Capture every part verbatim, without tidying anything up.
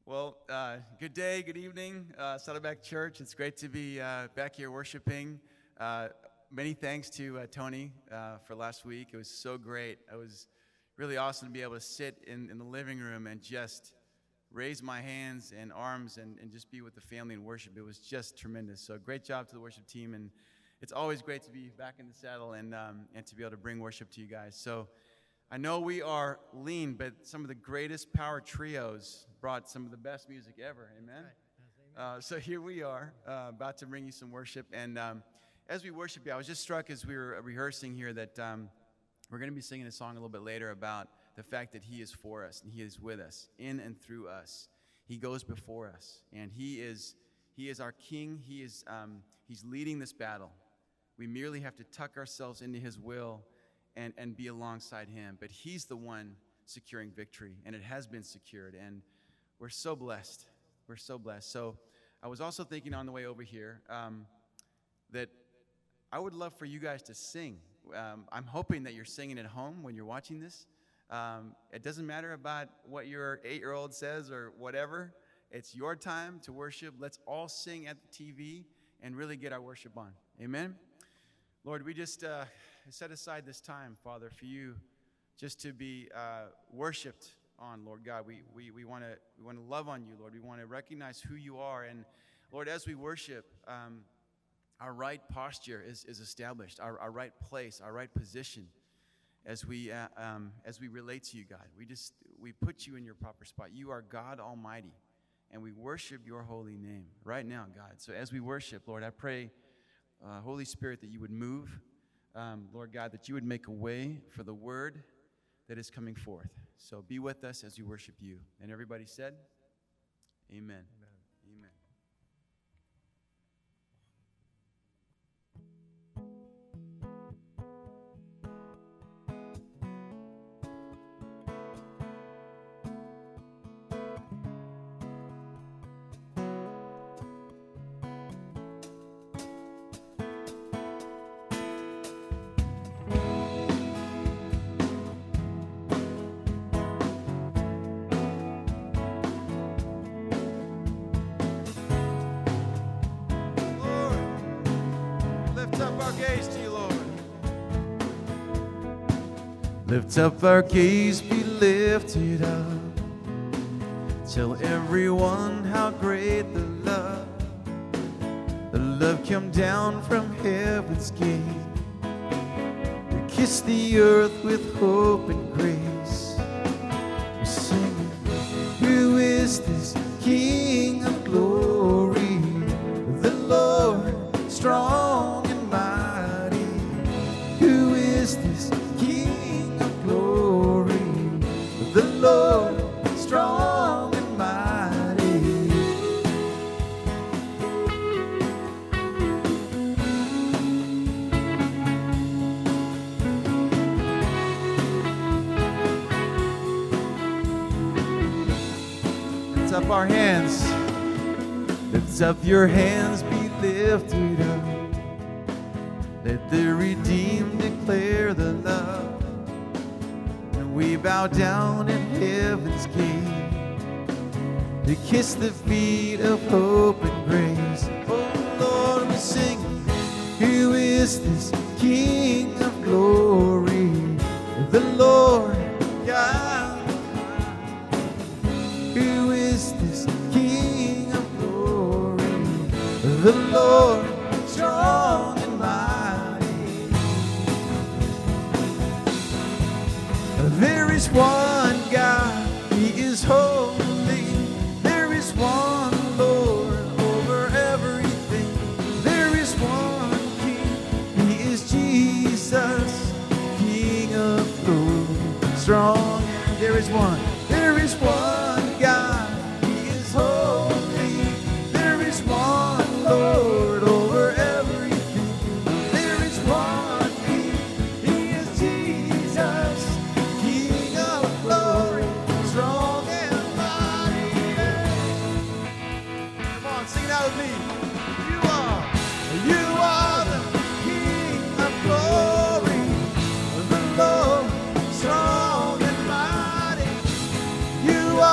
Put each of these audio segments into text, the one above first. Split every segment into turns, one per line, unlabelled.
Well, uh, good day, good evening, uh, Saddleback Church. It's great to be uh, back here worshiping. Uh, many thanks to uh, Tony uh, for last week. It was so great. It was really awesome to be able to sit in, in the living room and just raise my hands and arms and, and just be with the family and worship. It was just tremendous. So great job to the worship team. And it's always great to be back in the saddle and, um, and to be able to bring worship to you guys. So I know we are lean, but some of the greatest power trios brought some of the best music ever. Amen? Uh, so here we are, uh, about to bring you some worship. And um, as we worship you, I was just struck as we were rehearsing here that um, we're going to be singing a song a little bit later about the fact that he is for us and he is with us, in and through us. He goes before us, and he is he is our king. He is um, he's leading this battle. We merely have to tuck ourselves into his will and, and be alongside him. But he's the one securing victory, and it has been secured. And we're so blessed. We're so blessed. So I was also thinking on the way over here um, that I would love for you guys to sing. Um, I'm hoping that you're singing at home when you're watching this. Um, it doesn't matter about what your eight-year-old says or whatever. It's your time to worship. Let's all sing at the T V and really get our worship on. Amen? Lord, we just uh, set aside this time, Father, for you just to be uh, worshipped on, Lord God. We we we want to we want to love on you, Lord. We want to recognize who you are. And, Lord, as we worship, um, our right posture is, is established, our, our right place, our right position. As we uh, um, as we relate to you, God, we just we put you in your proper spot. You are God Almighty, and we worship your holy name right now, God. So as we worship, Lord, I pray, uh, Holy Spirit, that you would move, um, Lord God, that you would make a way for the word that is coming forth. So be with us as we worship you. And everybody said, Amen. Amen. Amen. Lift up our gaze, be lifted up. Tell everyone how great the love, the love come down from heaven's gate. We kiss the earth with hope and grace. We're singing, who is this King of glory? The Lord, strong and mighty. Who is this the Lord, strong and mighty. Lift up our hands. Lift up your hands, be lifted up. Let the redeemed declare the love. We bow down at heaven's gate to kiss the feet of hope and grace. Oh Lord, we sing, who is this King of glory? The Lord God. Who is this King of glory? The Lord, strong and mighty. There is one God, he is holy. There is one Lord over everything. There is one King, he is Jesus, King of glory, strong. There is one, there is one God, he is holy. There is one Lord over everything. There is one King, he is Jesus, strong and mighty. Come on, sing it out with me. You are, you are the King of glory, the Lord, strong and mighty. You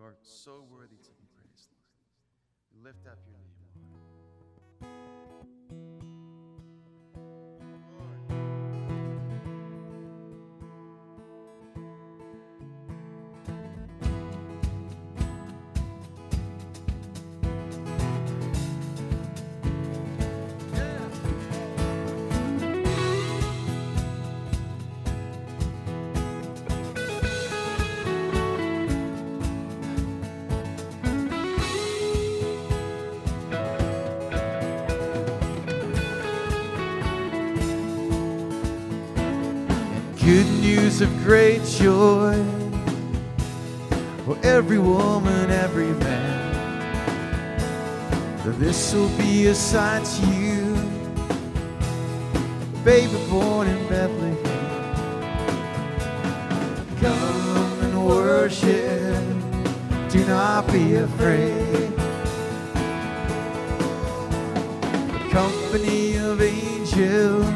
Lord, so worthy to be praised, Lord. We lift up your name, good news of great joy for every woman, every man. For this will be a sign to you, baby born in Bethlehem. Come and worship, do not be afraid. The company of angels,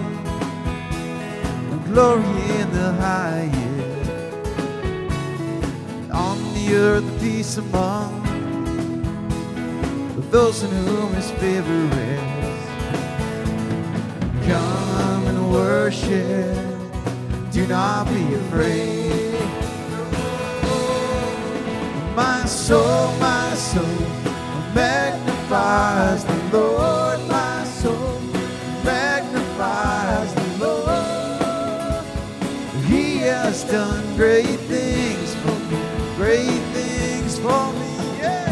glory in the highest, on the earth peace among those in whom his favor rests. Come and worship, do not be afraid. My soul, my soul magnifies the Lord. My soul magnifies the Lord. He has done great things for me, great things for me, yeah.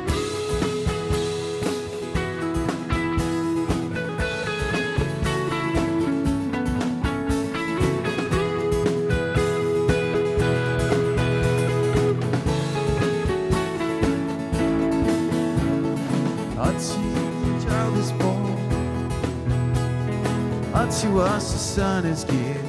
Unto you a child is born, unto us a son is given.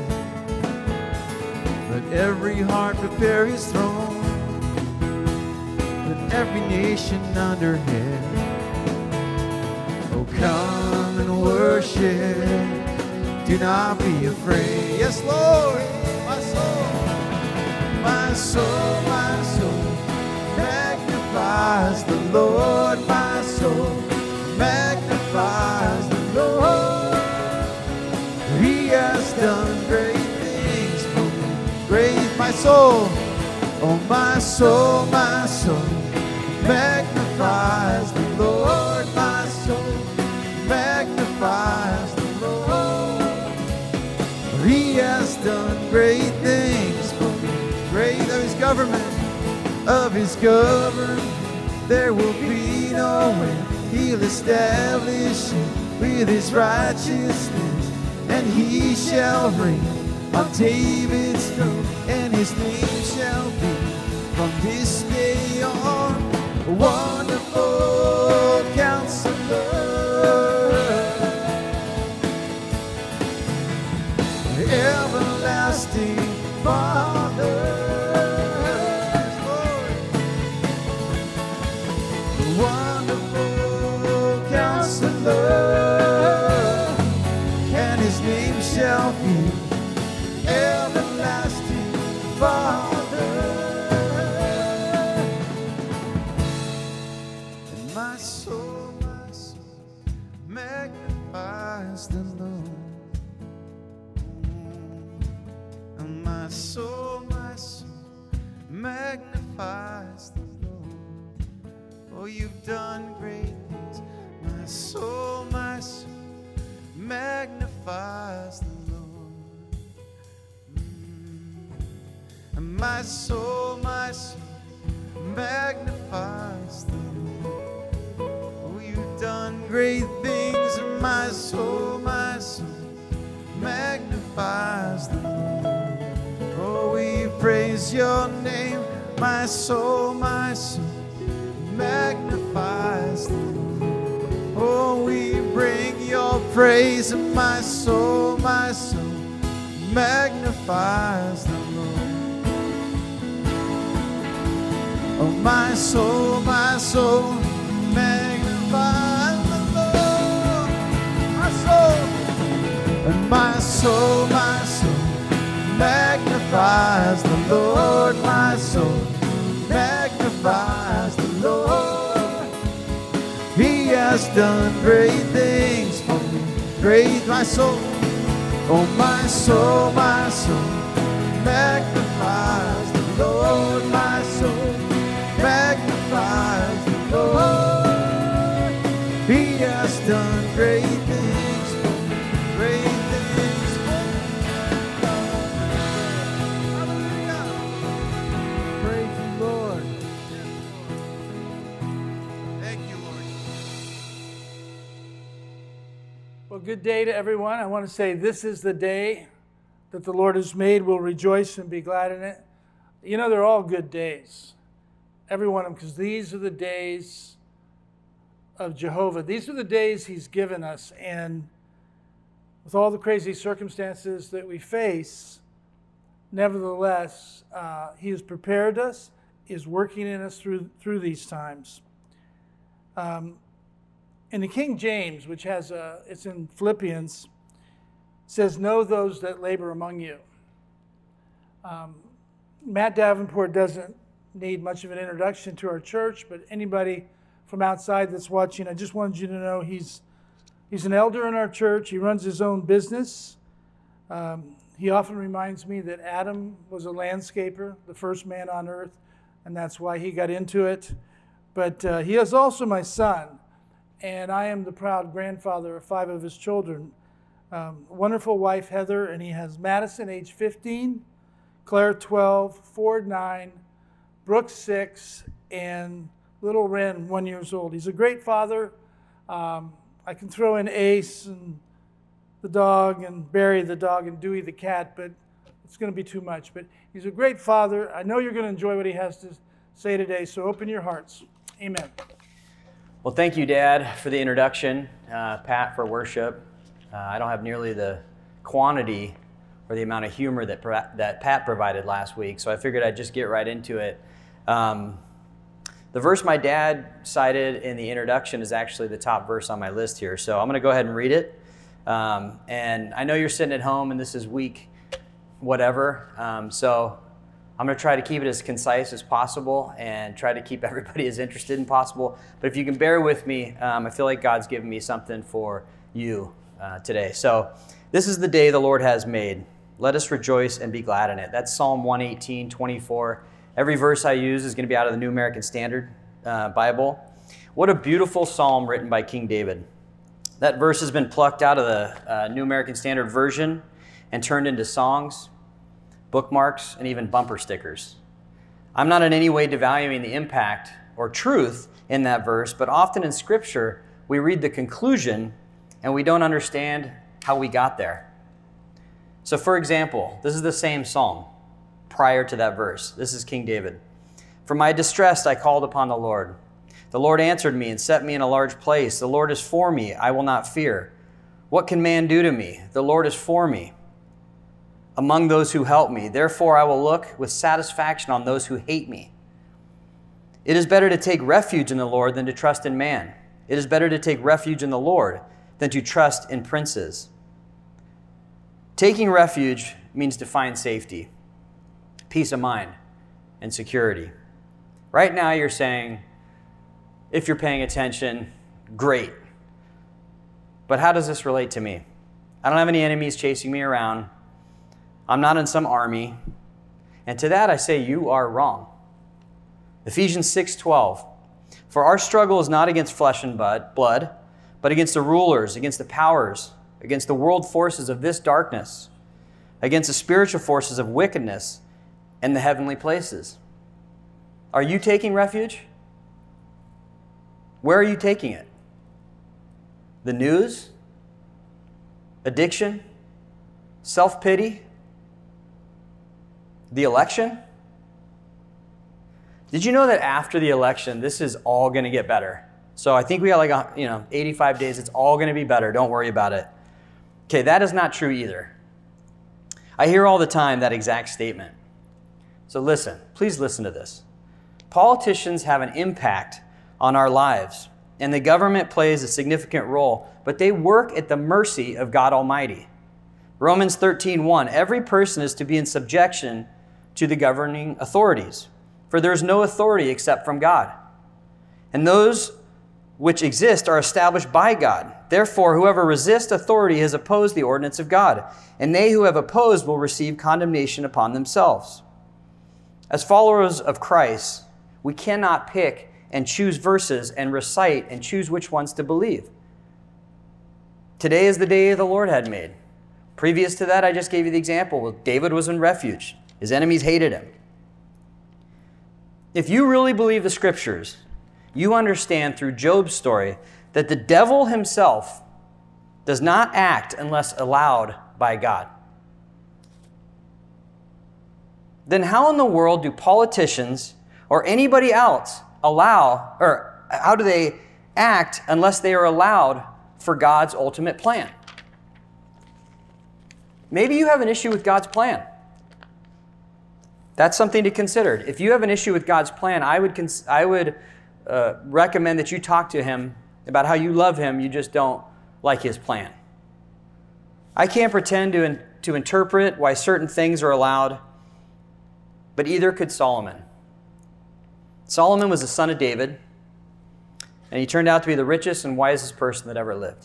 Let every heart prepare his throne, let every nation under heaven. Oh, come and worship, do not be afraid. Yes, Lord, my soul, my soul, my soul magnifies the Lord. My soul magnifies the Lord. He has done great things for me. Great, my soul, oh my soul, my soul magnifies the Lord. My soul magnifies the Lord. He has done great things for me. Great of his government, of his government, there will be no end. He'll establish it with his righteousness, and he shall reign on David's throne, and his name shall be from this day on Wonderful Counselor, Everlasting Father, Wonderful Counselor, and his name shall be Everlasting Father. And my soul, my soul magnifies the Lord. And my soul, my soul magnifies the Lord. Oh, you've done great things. My soul, my soul magnifies the Lord. Mm. And my soul, my soul magnifies the Lord. Oh, you've done great things. And my soul, my soul magnifies the Lord. Oh, we praise your name. My soul, my soul magnifies the Lord. Oh, we bring your praise, and my soul, my soul magnifies the Lord. Oh, my soul, my soul magnifies the Lord. My soul, and my soul, my soul magnifies the Lord. My soul magnifies has done great things for me. Praise my soul, oh my soul, my soul, magnifies the Lord. My soul magnifies the Lord. He has done great things for me, great things for me. Hallelujah. Praise you, Lord. Thank you, Lord.
Well, good day to everyone. I want to say this is the day that the Lord has made. We'll rejoice and be glad in it. You know, they're all good days. Every one of them, because these are the days of Jehovah. These are the days he's given us. And with all the crazy circumstances that we face, nevertheless, uh, he has prepared us, is working in us through, through these times. Um, in the King James, which has a, it's in Philippians, says, know those that labor among you. Um, Matt Davenport doesn't need much of an introduction to our church, but anybody from outside that's watching, I just wanted you to know he's he's an elder in our church. He runs his own business. Um, he often reminds me that Adam was a landscaper, the first man on earth, and that's why he got into it. But uh, he is also my son, and I am the proud grandfather of five of his children. Um, wonderful wife, Heather, and he has Madison, age fifteen, Claire, twelve, Ford, nine, Brooke, six, and little Ren, one years old. He's a great father. Um, I can throw in Ace and the dog and Barry the dog and Dewey the cat, but it's going to be too much. But he's a great father. I know you're going to enjoy what he has to say today, so open your hearts. Amen.
Well, thank you, Dad, for the introduction, uh, Pat, for worship. Uh, I don't have nearly the quantity or the amount of humor that that Pat provided last week, so I figured I'd just get right into it. Um, the verse my dad cited in the introduction is actually the top verse on my list here, so I'm going to go ahead and read it. Um, and I know you're sitting at home, and this is week whatever, um, so I'm going to try to keep it as concise as possible and try to keep everybody as interested as possible. But if you can bear with me, um, I feel like God's given me something for you uh, today. So this is the day the Lord has made. Let us rejoice and be glad in it. That's Psalm one eighteen, twenty-four. Every verse I use is going to be out of the New American Standard uh, Bible. What a beautiful psalm written by King David. That verse has been plucked out of the uh, New American Standard Version and turned into songs, bookmarks, and even bumper stickers. I'm not in any way devaluing the impact or truth in that verse, but often in Scripture, we read the conclusion and we don't understand how we got there. So for example, this is the same psalm prior to that verse. This is King David. For my distress I called upon the Lord. The Lord answered me and set me in a large place. The Lord is for me, I will not fear. What can man do to me? The Lord is for me. Among those who help me. Therefore I will look with satisfaction on those who hate me. It is better to take refuge in the Lord than to trust in man. It is better to take refuge in the Lord than to trust in princes. Taking refuge means to find safety, peace of mind, and security. Right now you're saying, if you're paying attention, great. But how does this relate to me? I don't have any enemies chasing me around. I'm not in some army. And to that I say you are wrong. Ephesians six twelve. For our struggle is not against flesh and blood, but against the rulers, against the powers, against the world forces of this darkness, against the spiritual forces of wickedness in the heavenly places. Are you taking refuge? Where are you taking it? The news? Addiction? Self-pity? The election? Did you know that after the election, this is all going to get better? So I think we got like, a, you know, eighty-five days. It's all going to be better. Don't worry about it. Okay, that is not true either. I hear all the time that exact statement. So listen, please listen to this. Politicians have an impact on our lives, and the government plays a significant role, but they work at the mercy of God Almighty. Romans thirteen one, every person is to be in subjection to the governing authorities, for there is no authority except from God. And those which exist are established by God. Therefore, whoever resists authority has opposed the ordinance of God, and they who have opposed will receive condemnation upon themselves. As followers of Christ, we cannot pick and choose verses and recite and choose which ones to believe. Today is the day the Lord had made. Previous to that, I just gave you the example. David was in refuge. His enemies hated him. If you really believe the scriptures, you understand through Job's story that the devil himself does not act unless allowed by God. Then how in the world do politicians or anybody else allow, or how do they act unless they are allowed for God's ultimate plan? Maybe you have an issue with God's plan. That's something to consider. If you have an issue with God's plan, I would cons- I would uh, recommend that you talk to Him about how you love Him, you just don't like His plan. I can't pretend to, in- to interpret why certain things are allowed, but either could Solomon. Solomon was the son of David, and he turned out to be the richest and wisest person that ever lived.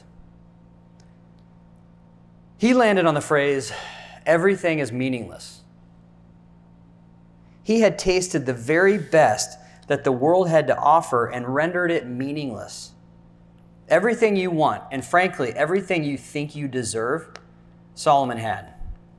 He landed on the phrase, everything is meaningless. He had tasted the very best that the world had to offer and rendered it meaningless. Everything you want, and frankly, everything you think you deserve, Solomon had.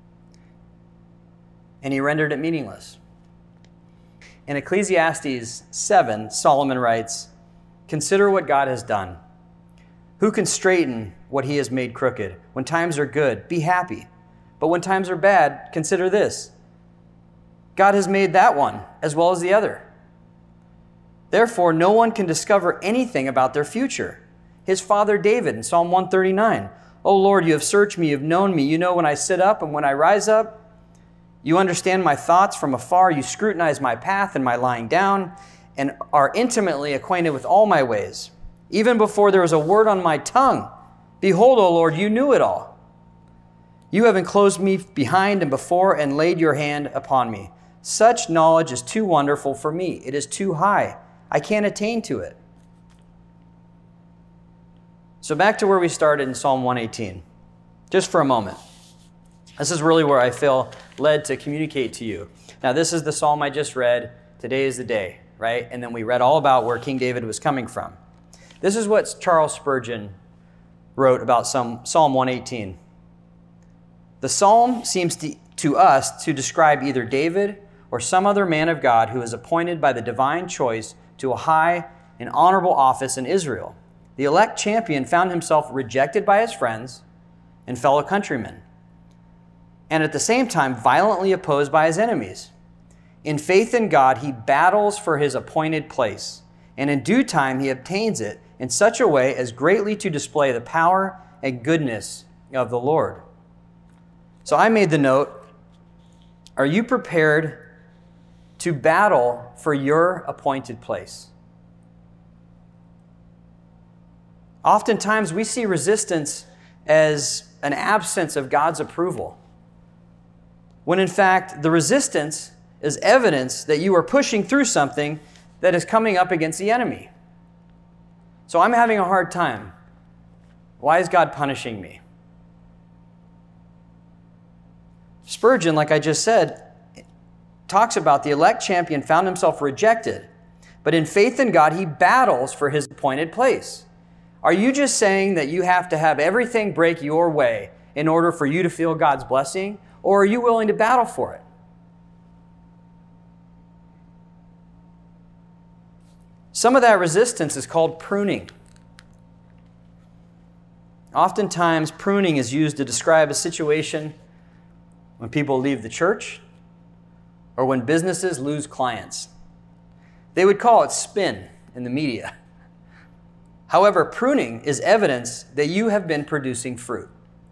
And he rendered it meaningless. In Ecclesiastes seven, Solomon writes, "Consider what God has done. Who can straighten what He has made crooked? When times are good, be happy. But when times are bad, consider this. God has made that one as well as the other. Therefore, no one can discover anything about their future." His father David in Psalm one thirty-nine, "O Lord, you have searched me, you have known me. You know when I sit up and when I rise up. You understand my thoughts from afar. You scrutinize my path and my lying down, and are intimately acquainted with all my ways. Even before there was a word on my tongue, behold, O Lord, you knew it all. You have enclosed me behind and before and laid your hand upon me. Such knowledge is too wonderful for me. It is too high. I can't attain to it." So back to where we started in Psalm one eighteen, just for a moment. This is really where I feel led to communicate to you. Now, this is the psalm I just read. Today is the day, right? And then we read all about where King David was coming from. This is what Charles Spurgeon wrote about Psalm one eighteen. The psalm seems to, to us to describe either David or some other man of God who is appointed by the divine choice to a high and honorable office in Israel. The elect champion found himself rejected by his friends and fellow countrymen, and at the same time violently opposed by his enemies. In faith in God, he battles for his appointed place, and in due time he obtains it in such a way as greatly to display the power and goodness of the Lord. So I made the note, are you prepared to battle for your appointed place? Oftentimes we see resistance as an absence of God's approval, when in fact the resistance is evidence that you are pushing through something that is coming up against the enemy. So I'm having a hard time. Why is God punishing me? Spurgeon, like I just said, talks about the elect champion found himself rejected, but in faith in God, he battles for his appointed place. Are you just saying that you have to have everything break your way in order for you to feel God's blessing, or are you willing to battle for it? Some of that resistance is called pruning. Oftentimes, pruning is used to describe a situation when people leave the church or when businesses lose clients. They would call it spin in the media. However, pruning is evidence that you have been producing fruit.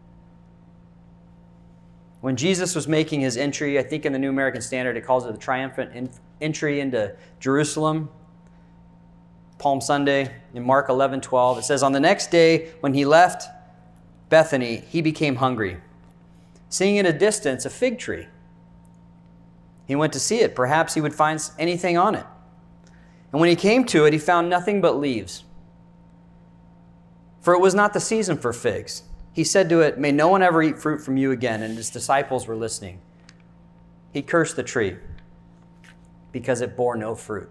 When Jesus was making his entry, I think in the New American Standard, it calls it the triumphant entry into Jerusalem, Palm Sunday, in Mark eleven twelve, it says, "On the next day, when he left Bethany, he became hungry. Seeing at a distance a fig tree, he went to see it. Perhaps he would find anything on it. And when he came to it, he found nothing but leaves, for it was not the season for figs. He said to it, may no one ever eat fruit from you again. And his disciples were listening. He cursed the tree because it bore no fruit.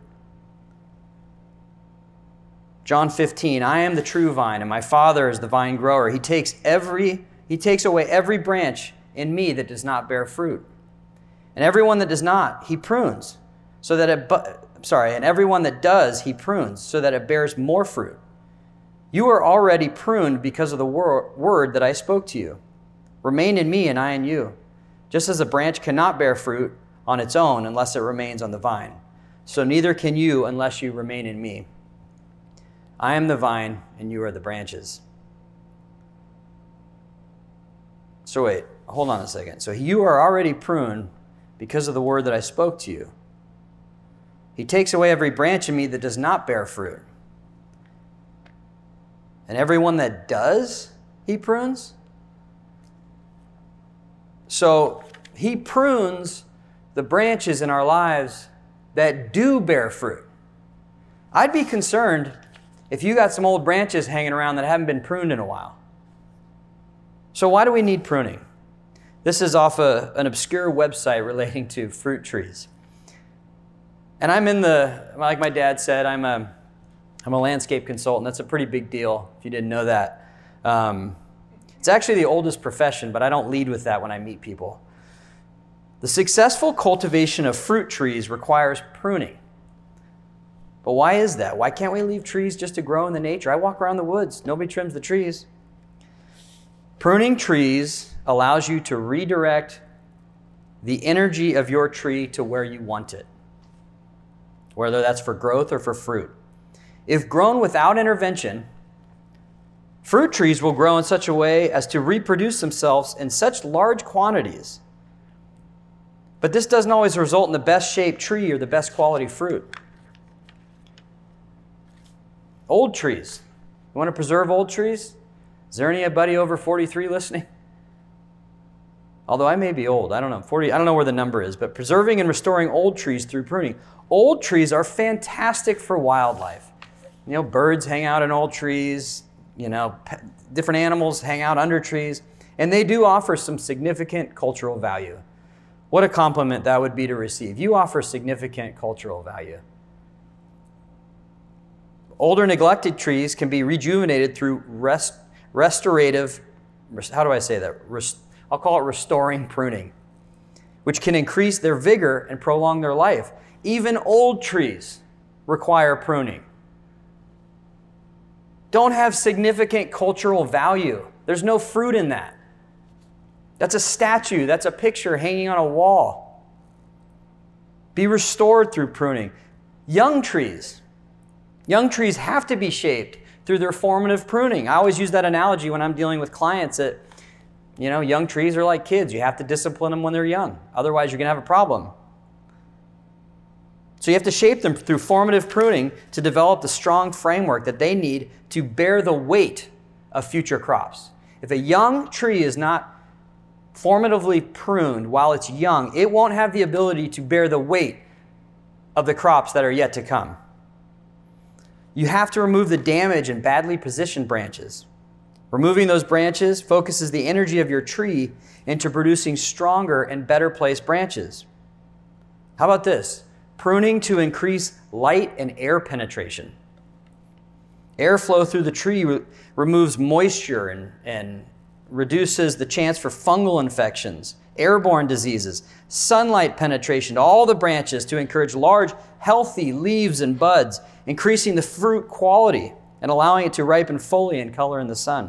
John fifteen, I am the true vine, and my Father is the vine grower. He takes every, he takes away every branch in me that does not bear fruit. And everyone that does not, he prunes, so that it, bu- sorry, and everyone that does, he prunes, so that it bears more fruit. You are already pruned because of the wor- word that I spoke to you. Remain in me and I in you. Just as a branch cannot bear fruit on its own unless it remains on the vine, so neither can you unless you remain in me. I am the vine and you are the branches. So wait, hold on a second. So you are already pruned because of the word that I spoke to you. He takes away every branch in me that does not bear fruit. And everyone that does, he prunes. So he prunes the branches in our lives that do bear fruit. I'd be concerned if you got some old branches hanging around that haven't been pruned in a while. So why do we need pruning? This is off a, an obscure website relating to fruit trees. And I'm in the, like my dad said, I'm a, I'm a landscape consultant. That's a pretty big deal, if you didn't know that. Um, it's actually the oldest profession, but I don't lead with that when I meet people. The successful cultivation of fruit trees requires pruning. But why is that? Why can't we leave trees just to grow in the nature? I walk around the woods. Nobody trims the trees. Pruning trees allows you to redirect the energy of your tree to where you want it, whether that's for growth or for fruit. If grown without intervention, fruit trees will grow in such a way as to reproduce themselves in such large quantities. But this doesn't always result in the best shaped tree or the best quality fruit. Old trees. You want to preserve old trees? Is there anybody over forty-three listening? Although I may be old, I don't know, forty, I don't know where the number is, but preserving and restoring old trees through pruning. Old trees are fantastic for wildlife. You know, birds hang out in old trees, you know, different animals hang out under trees, and they do offer some significant cultural value. What a compliment that would be to receive. You offer significant cultural value. Older neglected trees can be rejuvenated through rest, restorative, how do I say that? Rest, I'll call it restoring pruning, which can increase their vigor and prolong their life. Even old trees require pruning. Don't have significant cultural value. There's no fruit in that. That's a statue. That's a picture hanging on a wall. Be restored through pruning. Young trees. Young trees have to be shaped through their formative pruning. I always use that analogy when I'm dealing with clients that, you know, young trees are like kids. You have to discipline them when they're young. Otherwise, you're going to have a problem. So you have to shape them through formative pruning to develop the strong framework that they need to bear the weight of future crops. If a young tree is not formatively pruned while it's young, it won't have the ability to bear the weight of the crops that are yet to come. You have to remove the damaged and badly positioned branches. Removing those branches focuses the energy of your tree into producing stronger and better placed branches. How about this? Pruning to increase light and air penetration. Airflow through the tree re- removes moisture and, and reduces the chance for fungal infections, airborne diseases, sunlight penetration to all the branches to encourage large, healthy leaves and buds, increasing the fruit quality and allowing it to ripen fully and color in the sun.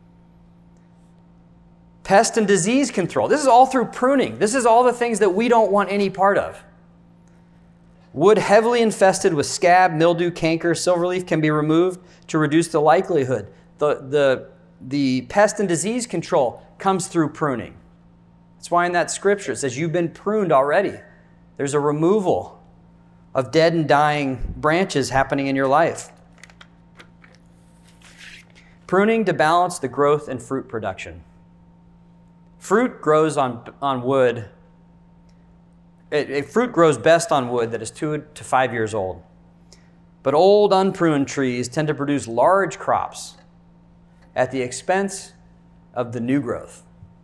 Pest and disease control. This is all through pruning. This is all the things that we don't want any part of. Wood heavily infested with scab, mildew, canker, silverleaf can be removed to reduce the likelihood. The, the, the pest and disease control comes through pruning. That's why in that scripture it says you've been pruned already. There's a removal of dead and dying branches happening in your life. Pruning to balance the growth and fruit production. Fruit grows on, on wood. It, it, fruit grows best on wood that is two to five years old. But old, unpruned trees tend to produce large crops at the expense of the new growth.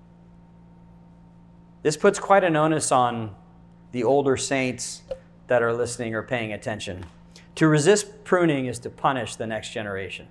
This puts quite an onus on the older saints that are listening or paying attention. To resist pruning is to punish the next generation.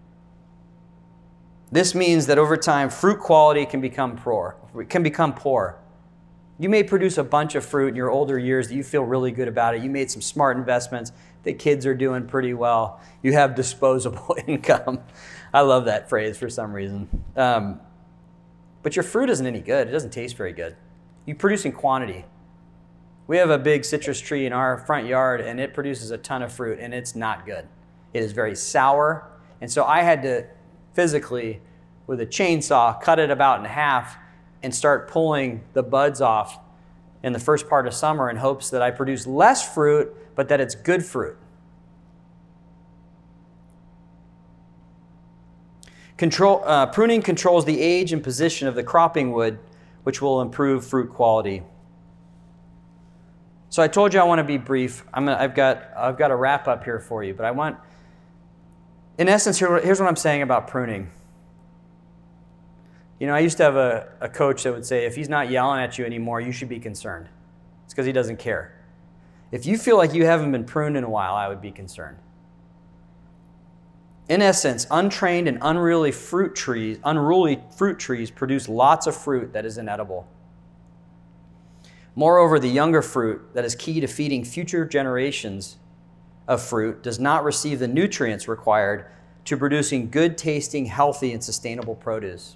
This means that over time, fruit quality can become poor. Can become poor. You may produce a bunch of fruit in your older years that you feel really good about it. You made some smart investments. The kids are doing pretty well. You have disposable income. I love that phrase for some reason. Um, but your fruit isn't any good. It doesn't taste very good. You produce in quantity. We have a big citrus tree in our front yard, and it produces a ton of fruit, and it's not good. It is very sour. And so I had to physically, with a chainsaw, cut it about in half and start pulling the buds off in the first part of summer in hopes that I produce less fruit, but that it's good fruit. Control, uh, pruning controls the age and position of the cropping wood, which will improve fruit quality. So I told you I want to be brief. I'm gonna, I've got I've got a wrap up here for you, but I want, in essence, here, here's what I'm saying about pruning. You know, I used to have a, a coach that would say, if he's not yelling at you anymore, you should be concerned. It's because he doesn't care. If you feel like you haven't been pruned in a while, I would be concerned. In essence, untrained and unruly fruit trees, unruly fruit trees produce lots of fruit that is inedible. Moreover, the younger fruit that is key to feeding future generations of fruit does not receive the nutrients required to producing good tasting, healthy, and sustainable produce.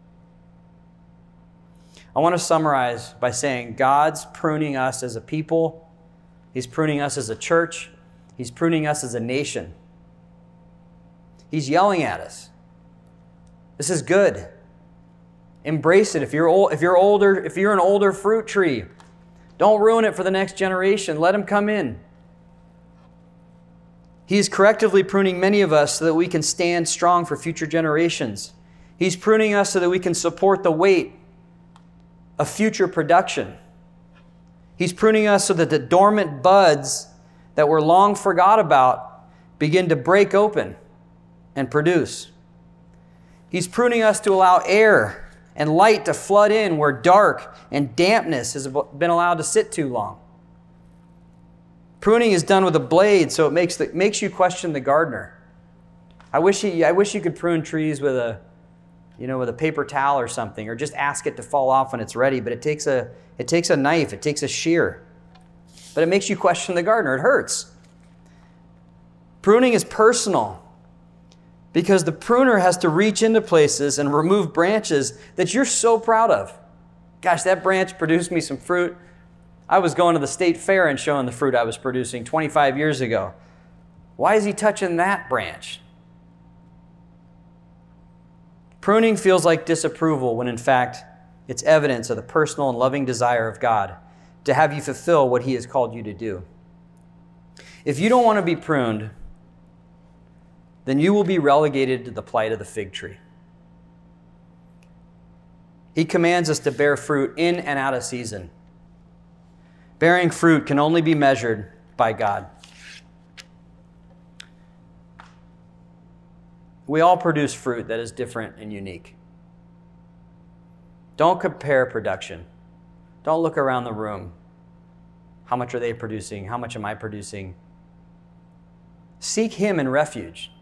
I want to summarize by saying God's pruning us as a people. He's pruning us as a church. He's pruning us as a nation. He's yelling at us. This is good. Embrace it. If you're old, if you're older, if you're an older fruit tree, don't ruin it for the next generation. Let him come in. He is correctively pruning many of us so that we can stand strong for future generations. He's pruning us so that we can support the weight of future production. He's pruning us so that the dormant buds that were long forgot about begin to break open and produce. He's pruning us to allow air and light to flood in where dark and dampness has been allowed to sit too long. Pruning is done with a blade, so it makes the, makes you question the gardener. I wish he, I wish you could prune trees with a, you know, with a paper towel or something, or just ask it to fall off when it's ready. But it takes a, it takes a knife, it takes a shear. But it makes you question the gardener. It hurts. Pruning is personal, because the pruner has to reach into places and remove branches that you're so proud of. Gosh, that branch produced me some fruit. I was going to the state fair and showing the fruit I was producing twenty-five years ago. Why is he touching that branch? Pruning feels like disapproval when in fact it's evidence of the personal and loving desire of God to have you fulfill what he has called you to do. If you don't want to be pruned, then you will be relegated to the plight of the fig tree. He commands us to bear fruit in and out of season. Bearing fruit can only be measured by God. We all produce fruit that is different and unique. Don't compare production. Don't look around the room. How much are they producing? How much am I producing? Seek him in refuge.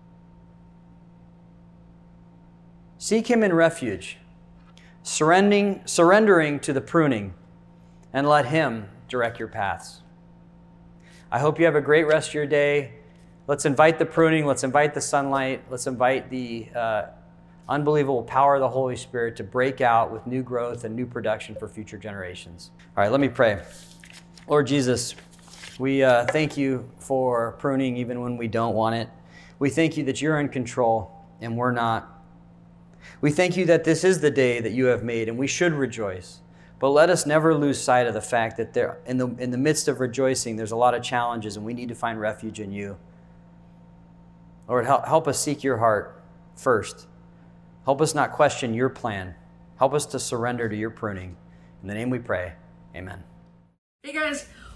Seek him in refuge, surrendering, surrendering to the pruning, and let him direct your paths. I hope you have a great rest of your day. Let's invite the pruning. Let's invite the sunlight. Let's invite the uh, unbelievable power of the Holy Spirit to break out with new growth and new production for future generations. All right, let me pray. Lord Jesus, we uh, thank you for pruning even when we don't want it. We thank you that you're in control and we're not. We thank you that this is the day that you have made and we should rejoice. But let us never lose sight of the fact that there, in the, in the midst of rejoicing, there's a lot of challenges and we need to find refuge in you. Lord, help, help us seek your heart first. Help us not question your plan. Help us to surrender to your pruning. In the name we pray, amen.
Hey guys,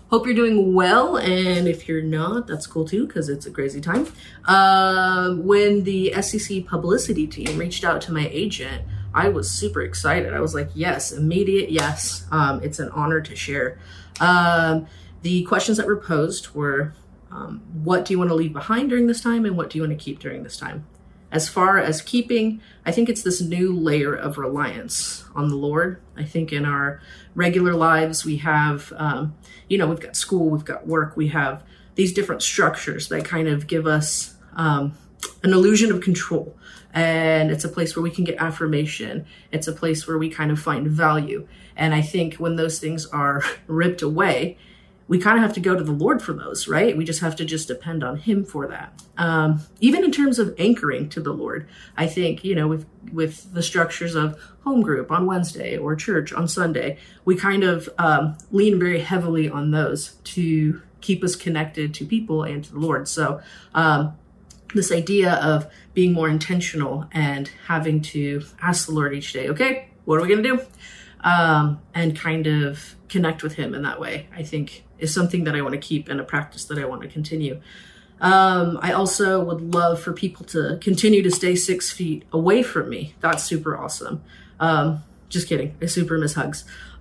Hope you're doing well, and if you're not, that's cool too, because it's a crazy time. Uh, when the S C C publicity team reached out to my agent, I was super excited. I was like, yes, immediate yes. Um, it's an honor to share. Um, the questions that were posed were, um, what do you want to leave behind during this time, and what do you want to keep during this time? As far as keeping, I think it's this new layer of reliance on the Lord. I think in our regular lives, we have, um, you know, we've got school, we've got work, we have these different structures that kind of give us um, an illusion of control. And it's a place where we can get affirmation. It's a place where we kind of find value. And I think when those things are ripped away, we kind of have to go to the Lord for those, right? We just have to just depend on him for that. Um, even in terms of anchoring to the Lord, I think, you know, with, with the structures of home group on Wednesday or church on Sunday, we kind of um, lean very heavily on those to keep us connected to people and to the Lord. So um, this idea of being more intentional and having to ask the Lord each day, okay, what are we going to do? Um, and kind of connect with him in that way, I think is something that I want to keep and a practice that I want to continue. Um, I also would love for people to continue to stay six feet away from me. That's super awesome. Um, just kidding. I super miss hugs.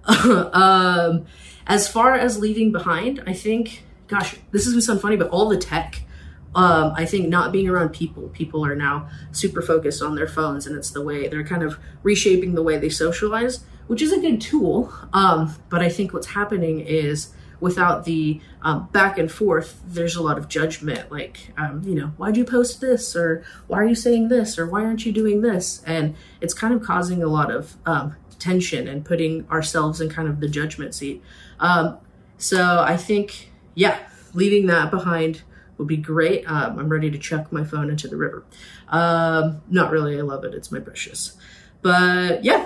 um, as far as leaving behind, I think, gosh, this is going to sound funny, but all the tech, um, I think not being around people, people are now super focused on their phones, and it's the way they're kind of reshaping the way they socialize, which is a good tool. Um, but I think what's happening is without the um, back and forth, there's a lot of judgment, like, um, you know, why'd you post this? Or why are you saying this? Or why aren't you doing this? And it's kind of causing a lot of um, tension and putting ourselves in kind of the judgment seat. Um, so I think, yeah, leaving that behind would be great. Um, I'm ready to chuck my phone into the river. Um, not really, I love it, it's my precious. But yeah,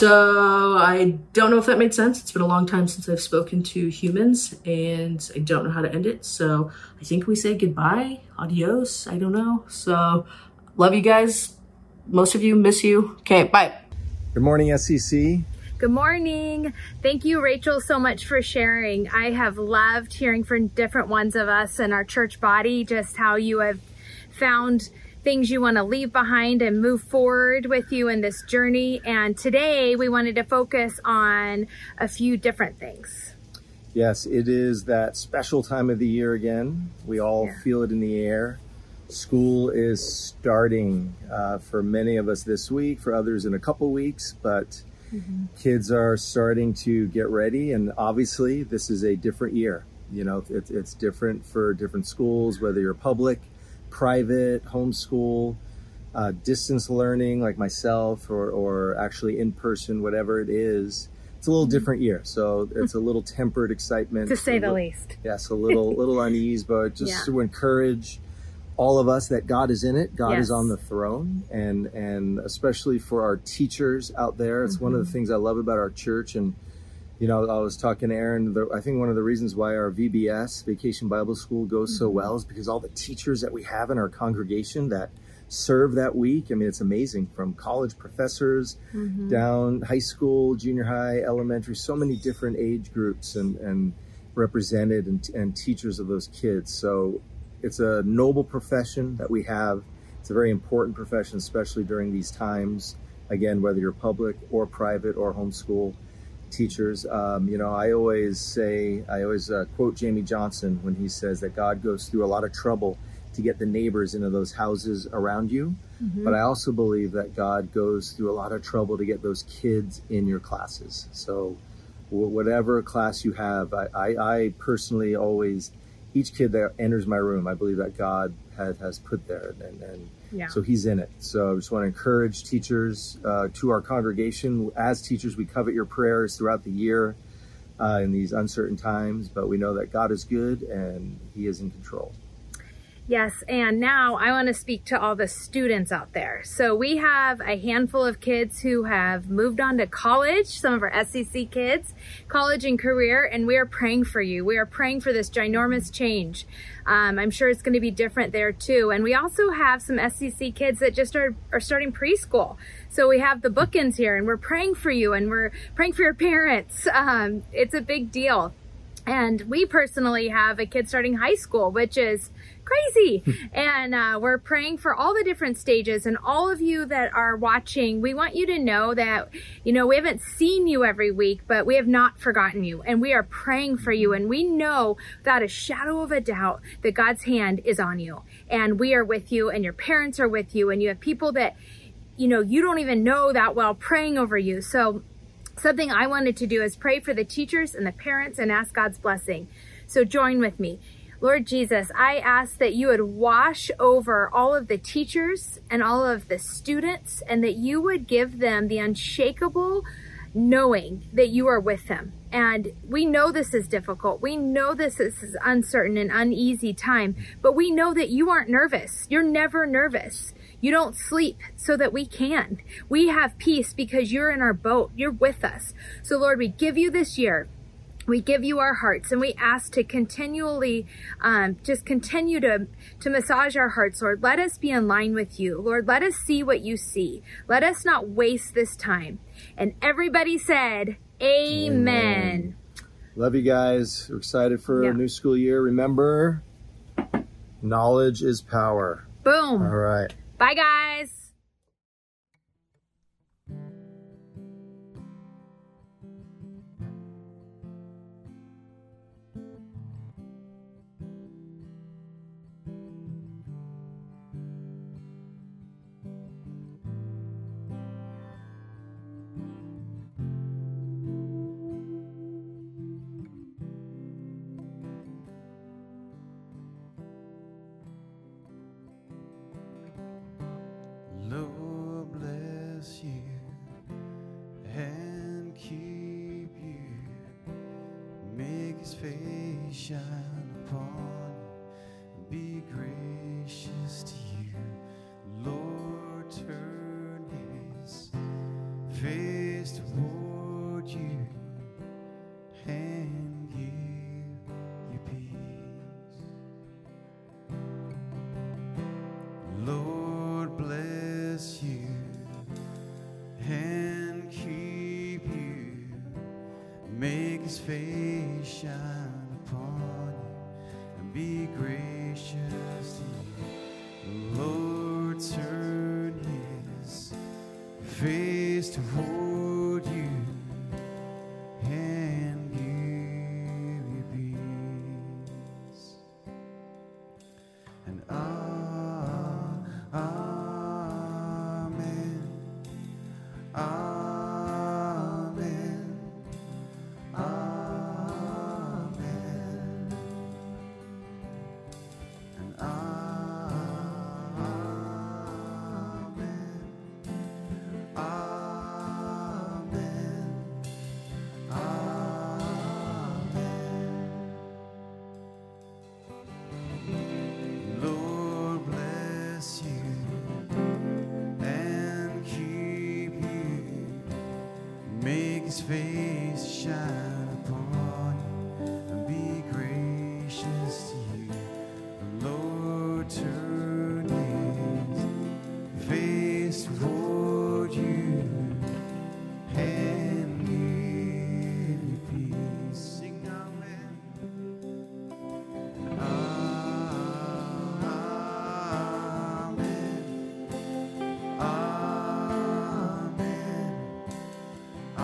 so I don't know if that made sense. It's been a long time since I've spoken to humans, and I don't know how to end it. So I think we say goodbye, adios, I don't know. So love you guys. Most of you, miss you. Okay, bye.
Good morning, S C C.
Good morning. Thank you, Rachel, so much for sharing. I have loved hearing from different ones of us in our church body, just how you have found things you want to leave behind and move forward with you in this journey. And today we wanted to focus on a few different things.
Yes, it is that special time of the year again. We all yeah. feel it in the air. School is starting uh, for many of us this week, for others in a couple weeks, but mm-hmm. kids are starting to get ready. And obviously this is a different year. You know, it, it's different for different schools, whether you're public, private, homeschool, uh, distance learning like myself, or, or actually in person, whatever it is. It's a little different year. So it's a little tempered excitement.
To say the
little,
least.
Yes, a little little unease, but just
yeah.
to encourage all of us that God is in it. God
yes.
is on the throne. And, and especially for our teachers out there, it's mm-hmm. one of the things I love about our church. And you know, I was talking to Aaron, the, I think one of the reasons why our V B S, Vacation Bible School, goes mm-hmm. so well is because all the teachers that we have in our congregation that serve that week, I mean, it's amazing, from college professors mm-hmm. down high school, junior high, elementary, so many different age groups and, and represented and, and teachers of those kids. So it's a noble profession that we have. It's a very important profession, especially during these times. Again, whether you're public or private or homeschool teachers. Um, you know, I always say, I always uh, quote Jamie Johnson when he says that God goes through a lot of trouble to get the neighbors into those houses around you. Mm-hmm. But I also believe that God goes through a lot of trouble to get those kids in your classes. So w- whatever class you have, I, I, I personally always, each kid that enters my room, I believe that God has, has put there, and, and yeah. so he's in it. So I just want to encourage teachers uh, to our congregation. As teachers, we covet your prayers throughout the year uh, in these uncertain times, but we know that God is good and he is in control.
Yes, and now I want to speak to all the students out there. So we have a handful of kids who have moved on to college, some of our S C C kids, college and career, and we are praying for you. We are praying for this ginormous change. Um, I'm sure it's going to be different there too. And we also have some S C C kids that just are, are starting preschool. So we have the bookends here, and we're praying for you, and we're praying for your parents. Um, it's a big deal. And we personally have a kid starting high school, which is crazy. And uh, we're praying for all the different stages, and all of you that are watching, we want you to know that, you know, we haven't seen you every week, but we have not forgotten you, and we are praying for you. And we know without a shadow of a doubt that God's hand is on you, and we are with you, and your parents are with you, and you have people that, you know, you don't even know that well praying over you. So something I wanted to do is pray for the teachers and the parents and ask God's blessing. So join with me. Lord Jesus, I ask that you would wash over all of the teachers and all of the students, and that you would give them the unshakable knowing that you are with them. And we know this is difficult. We know this is uncertain and uneasy time, but we know that you aren't nervous. You're never nervous. You don't sleep so that we can. We have peace because you're in our boat. You're with us. So Lord, we give you this year. We give you our hearts, and we ask to continually um, just continue to, to massage our hearts, Lord. Let us be in line with you. Lord, let us see what you see. Let us not waste this time. And everybody said, amen. Amen.
Love you guys. We're excited for
Yeah.
a new school year. Remember, knowledge is power.
Boom.
All right.
Bye, guys.
Lord bless you and keep you. Make his face shine upon you. Be gracious to you. Lord, turn his face toward you and give you peace. Lord bless you and keep you. Make his face shine upon you and be gracious to you. Lord, turn his face toward you and give you peace. And ah, amen, amen, amen, and amen, amen. Lord bless you and keep you. Make his face shine upon you and be gracious to you. The Lord turn his face toward you and give you peace. Sing amen. Amen. Amen.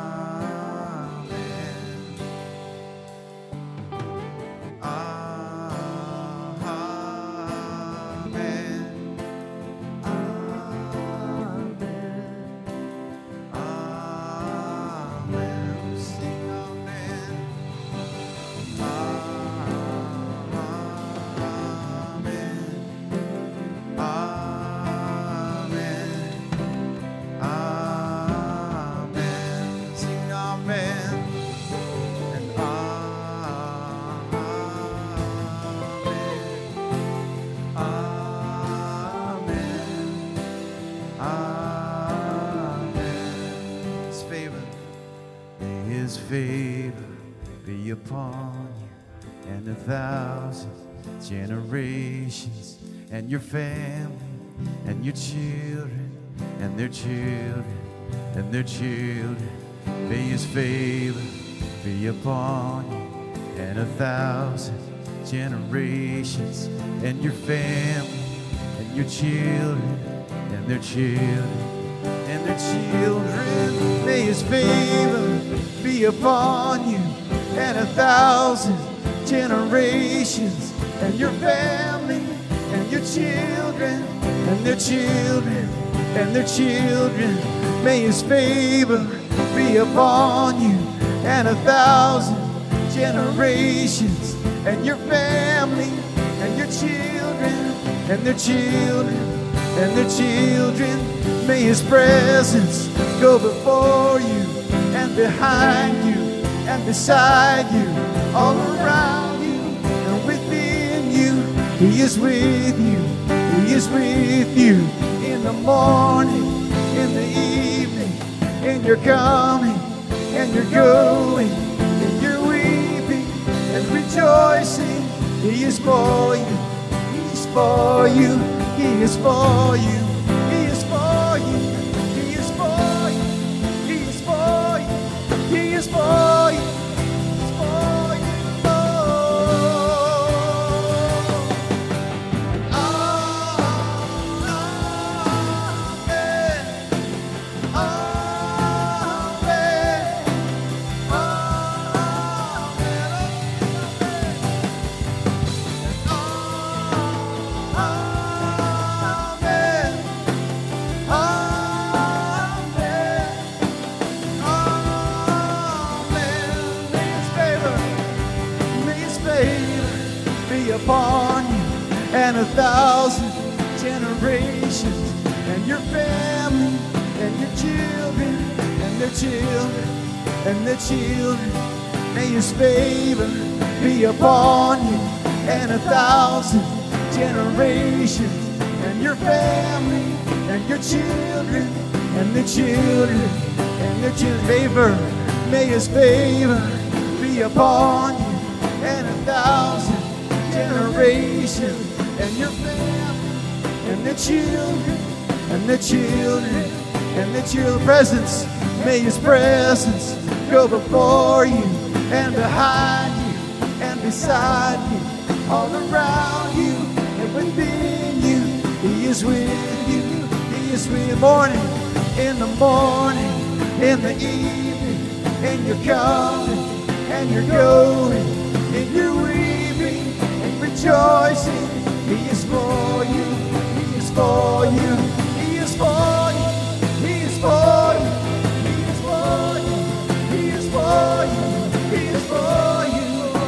His favor be upon you and a thousand generations, and your family and your children and their children and their children. May his favor be upon you and a thousand generations, and your family, and your children, and their children, and their children. May his favor be upon you, and a thousand generations, and your family, and your children, and their children, and their children. May his favor be upon you, and a thousand generations, and your family, and your children, and their children, and their children. May his presence go before you, and behind you, and beside you, all around you, and within you. He is with you, he is with you, in the morning, in the evening, and you're coming, and you're going, and you're weeping, and rejoicing. He is for you, he is for you, he is for you, he is for you, he is for you, he is for you, he is for you, he is for you. Upon you, and a thousand generations, and your family, and your children, and their children, and their children. May his favor be upon you, and a thousand generations, and your family, and your children, and their children, and their children. Favor, may his favor be upon you, and a thousand generations, and your family, and the children, and the children, and the children. Presence, may his presence go before you, and behind you, and beside you, all around you, and within you. He is with you, he is with you. Morning, in the morning, in the evening, and you're coming, and you're going, and you're weeping, rejoicing. He is for you, he is for you, he is for you, he is for you, he is for you, he is for you, he is for you,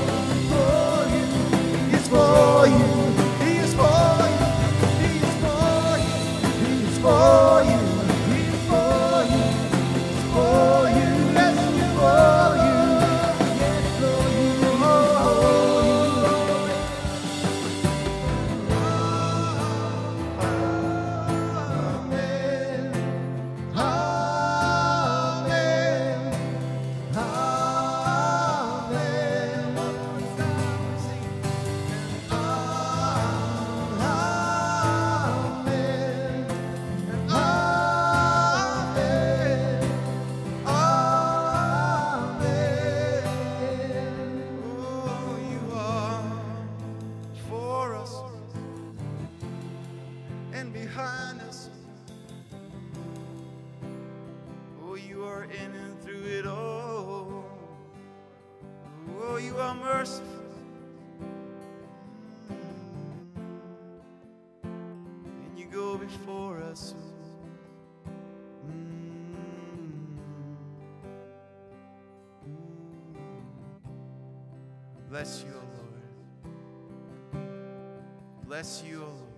for you, he is for you, he is for you, he is for you, he is for you, he is for you, he is for you, yes, he is for you, yes, for you, oh. Behind us, oh, you are in and through it all. Oh, you are merciful, and you go before us. Bless you, O Lord. Bless you, O Lord.